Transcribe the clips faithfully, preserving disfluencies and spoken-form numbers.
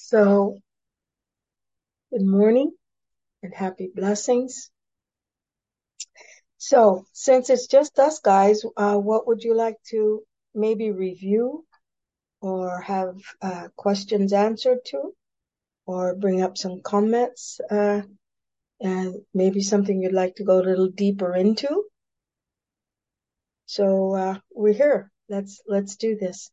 So, good morning and happy blessings. So, since it's just us guys, uh, what would you like to maybe review or have uh, questions answered to, or bring up some comments, uh, and maybe something you'd like to go a little deeper into? So, uh, we're here. Let's let's do this.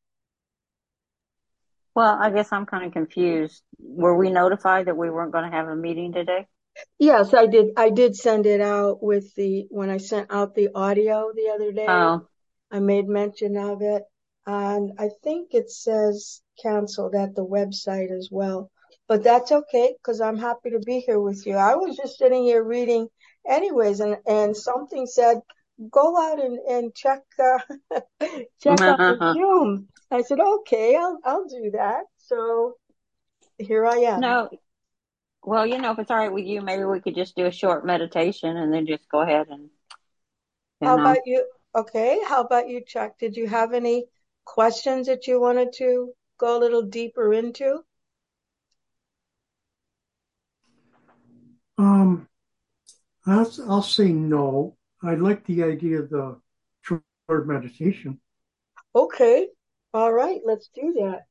Well, I guess I'm kind of confused. Were we notified that we weren't going to have a meeting today? Yes, I did. I did send it out with the when I sent out the audio the other day. Oh, I made mention of it, and I think it says canceled at the website as well. But that's okay because I'm happy to be here with you. I was just sitting here reading anyways, and and something said go out and and check uh, check out the Zoom. I said okay, I'll I'll do that. So here I am. no. Well, you know, if it's all right with you, maybe we could just do a short meditation and then just go ahead and, you How know. about you? Okay, how about you, Chuck? Did you have any questions that you wanted to go a little deeper into? Um, I'll, I'll say no. I like the idea of the short meditation. Okay. All right, let's do that.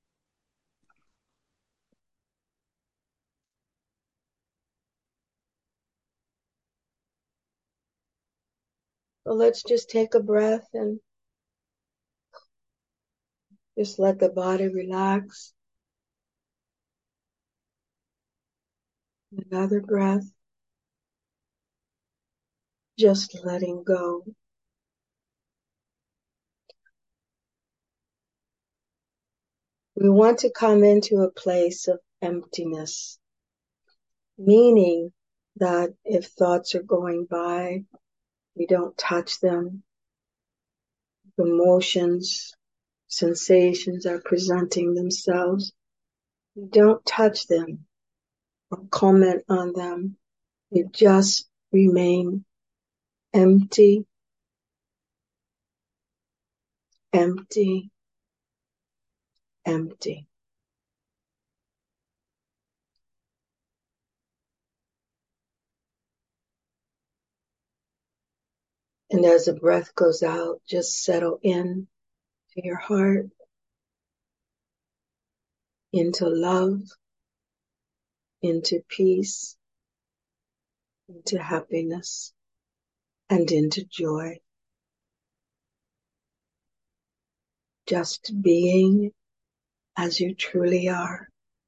So let's just take a breath and just let the body relax. Another breath, just letting go. We want to come into a place of emptiness, meaning that if thoughts are going by, we don't touch them. Emotions, sensations are presenting themselves. We don't touch them or comment on them. We just remain empty, empty, empty. And as the breath goes out, just settle in to your heart, into love, into peace, into happiness, and into joy. Just being as you truly are.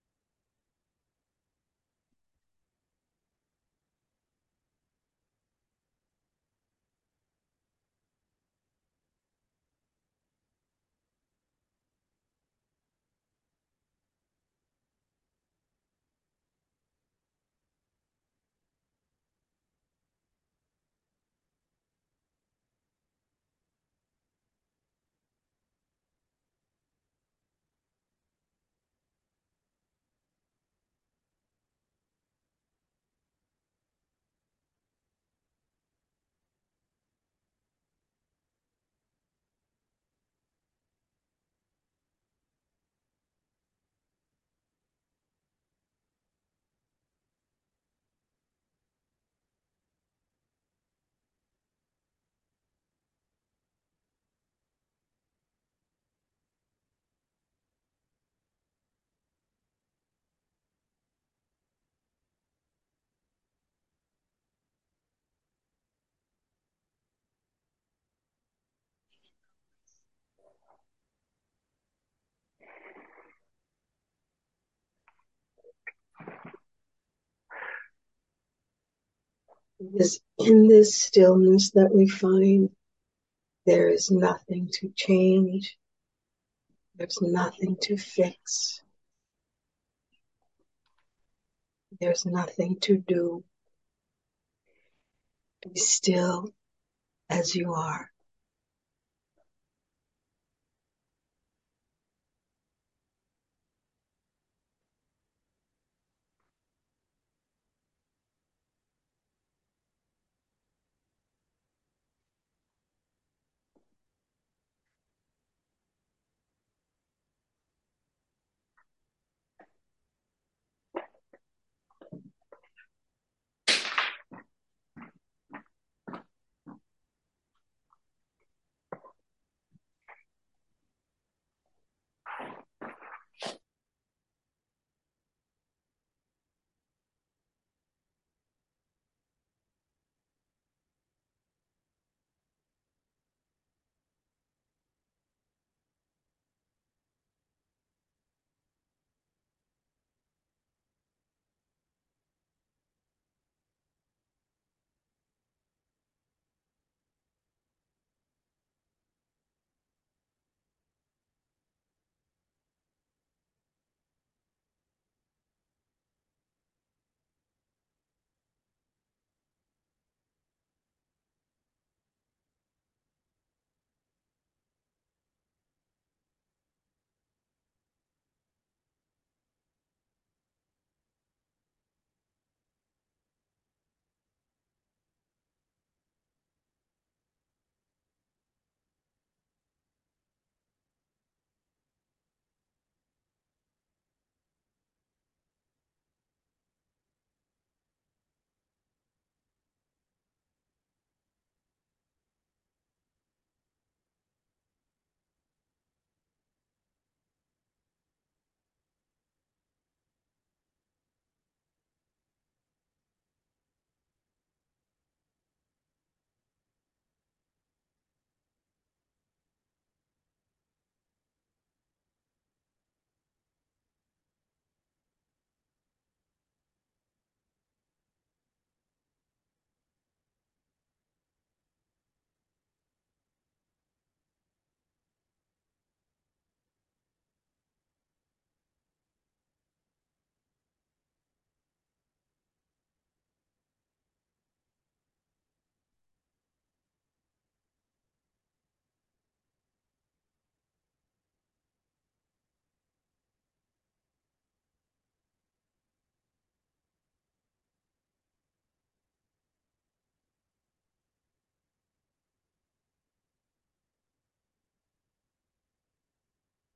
Because in this stillness that we find, there is nothing to change. There's nothing to fix. There's nothing to do. Be still as you are.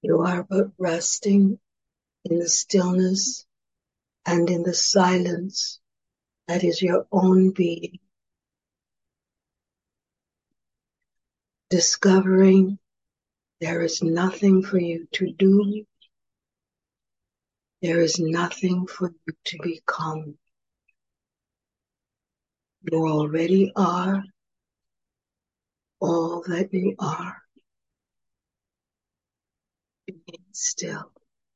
You are but resting in the stillness and in the silence that is your own being, discovering there is nothing for you to do, there is nothing for you to become. You already are all that you are, being still.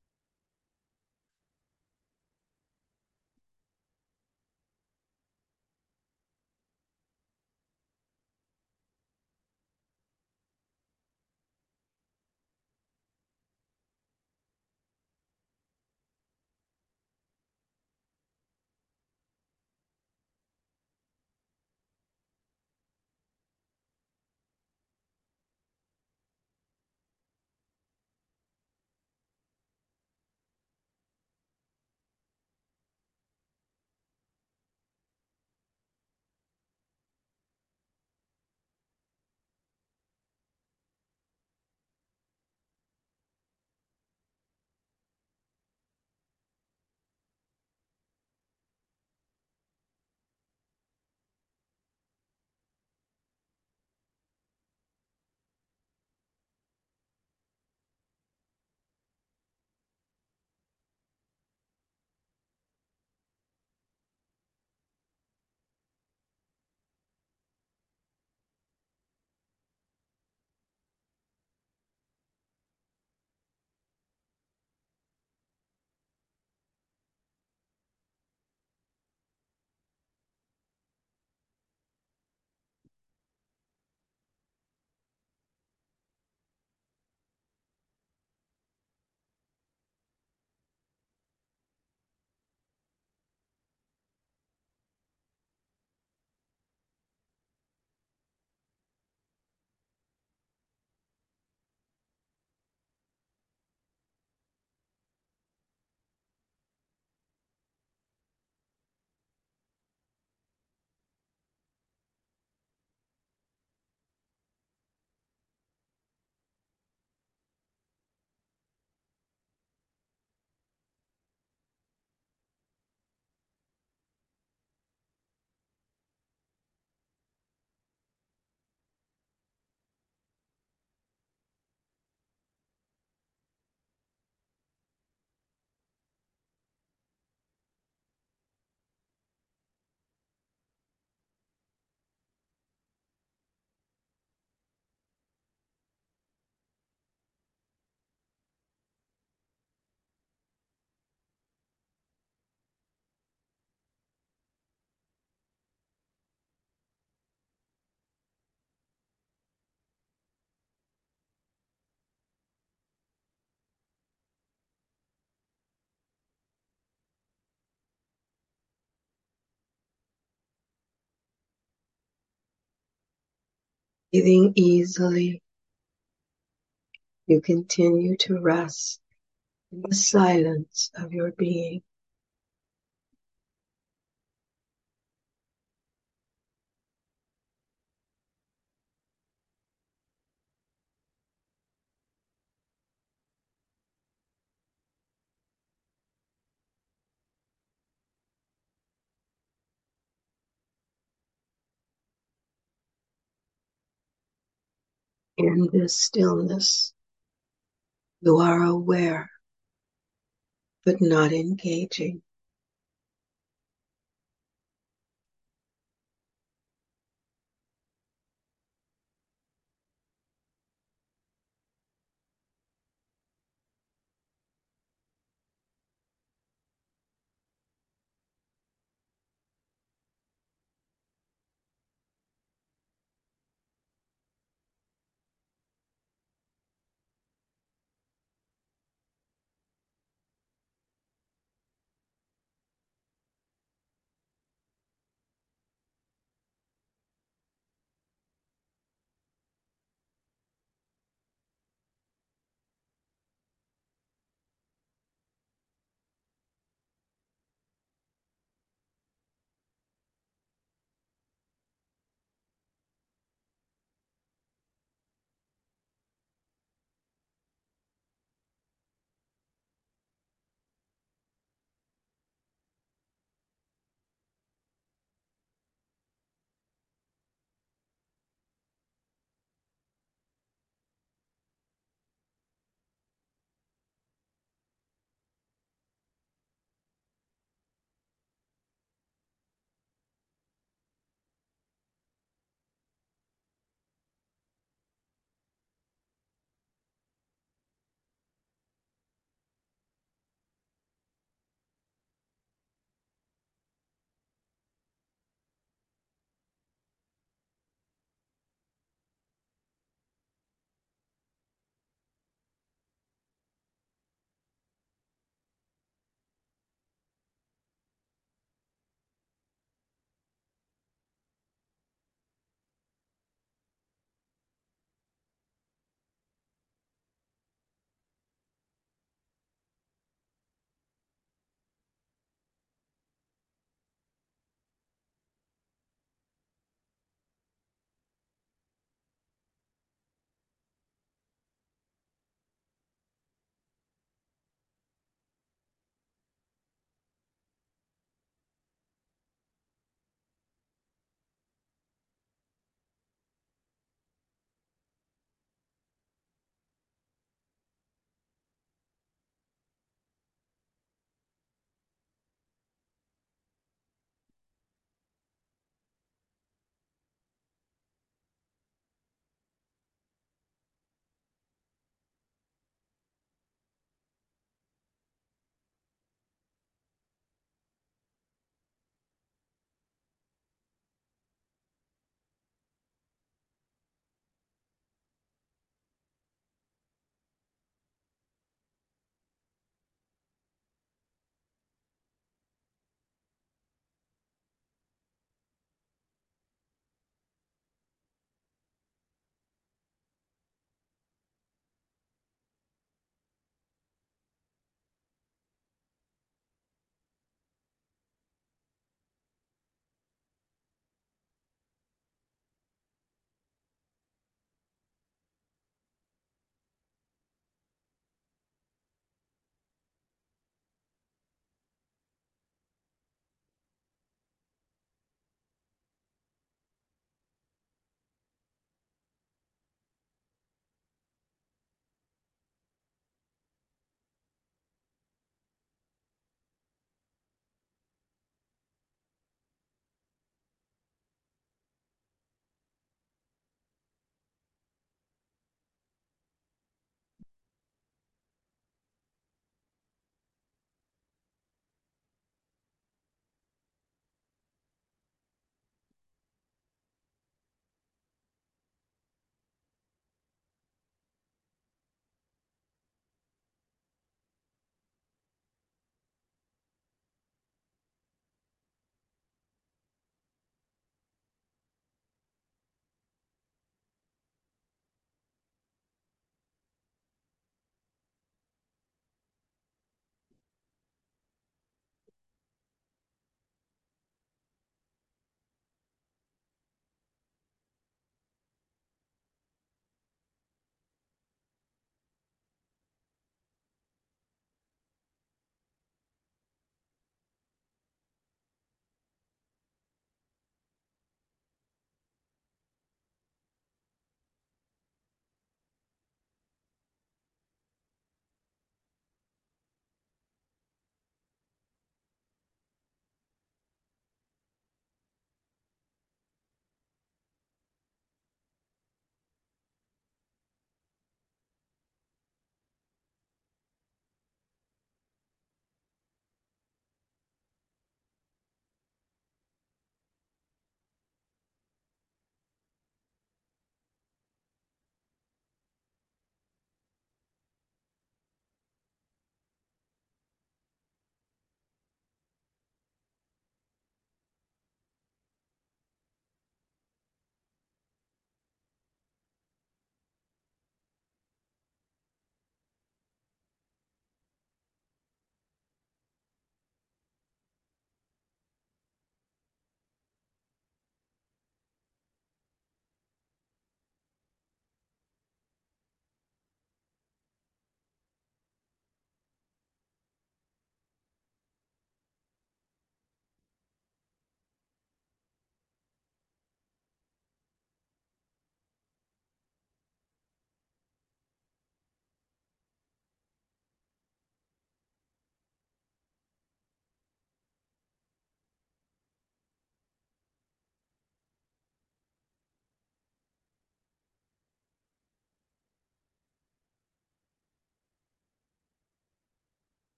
Breathing easily, you continue to rest in the silence of your being. In this stillness, you are aware but not engaging.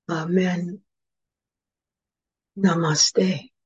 Amen. Namaste.